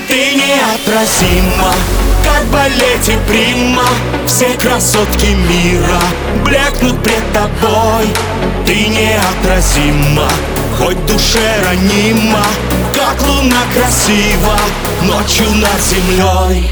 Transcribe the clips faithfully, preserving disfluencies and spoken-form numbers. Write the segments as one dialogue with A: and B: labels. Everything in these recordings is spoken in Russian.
A: Ты неотразима, как в балете прима. Все красотки мира блекнут пред тобой. Ты неотразима, хоть в душе ранима, как луна красива ночью над землей.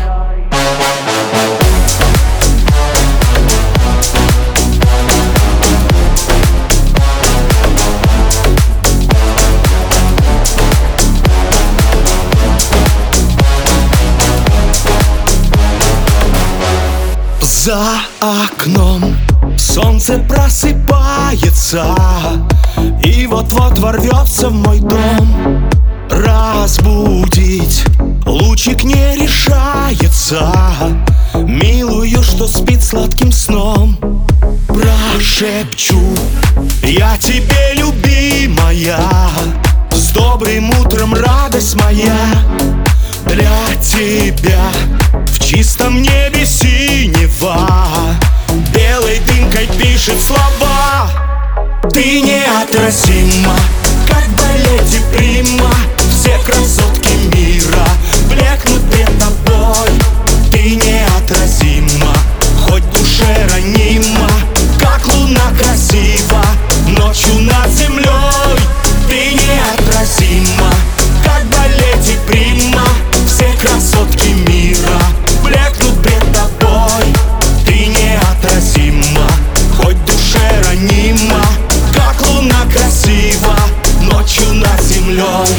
A: За окном солнце просыпается и вот-вот ворвется в мой дом. Разбудить лучик не решается милую, что спит сладким сном. Прошепчу я тебе, любимая, с добрым утром, радость моя. Для тебя в чистом небе синева белой дымкой пишет слова. Ты неотразима, как в балете прима. Все красотки мира блекнут пред тобой. Ты неотразима, хоть в душе ранима, как луна красива ночью над землей. Ты неотразима, как в балете прима. Все красотки мира блекнут пред тобой. Ты неотразима, хоть в душе ранима, как луна красива ночью над землей.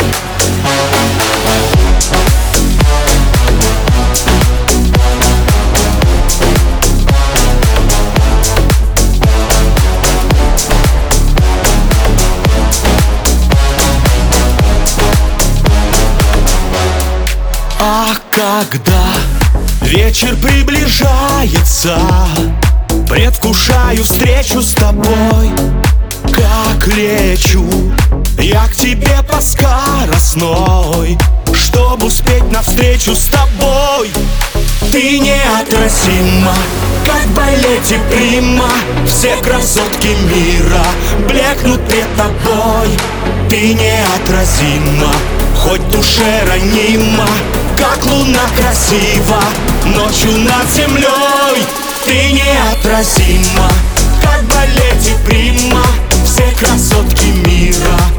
A: А когда вечер приближается, предвкушаю встречу с тобой. Как лечу я к тебе по скоростной, чтобы успеть навстречу с тобой. Ты неотразима, как в балете прима. Все красотки мира блекнут пред тобой. Ты неотразима, хоть в душе ранима, как луна красива ночью над землей. Ты неотразима, как в балете прима. Все красотки мира